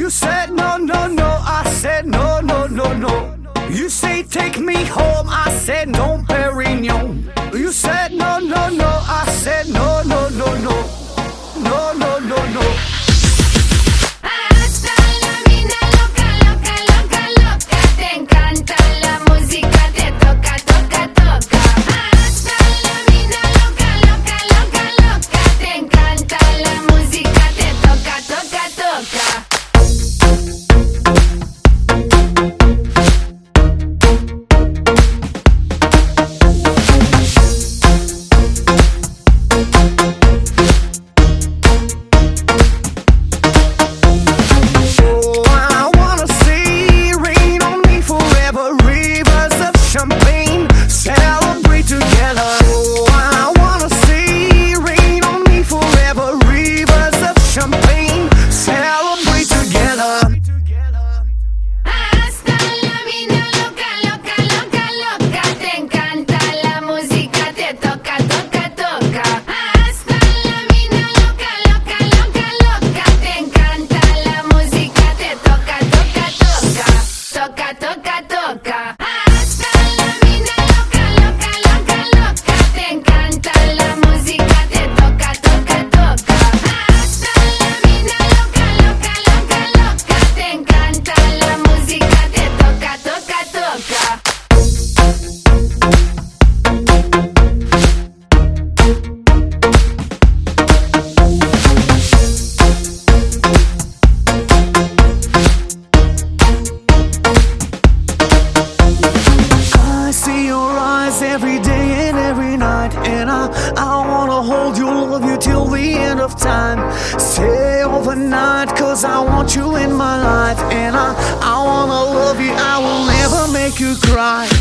You said no, no, no, I said no, no, no, no. You say take me home, I said no, Perignon. You said no, no, no, I said no, no, no, no. No, no, no, no. Hasta la vida loca, loca, loca, loca. Te encanta la música, te toca, toca, toca. Hasta la vida loca, loca, loca, loca. Te encanta la música, te toca, toca, toca. Every day and every night, and I wanna hold you, love you till the end of time. Stay overnight, cause I want you in my life, and I wanna love you, I will never make you cry.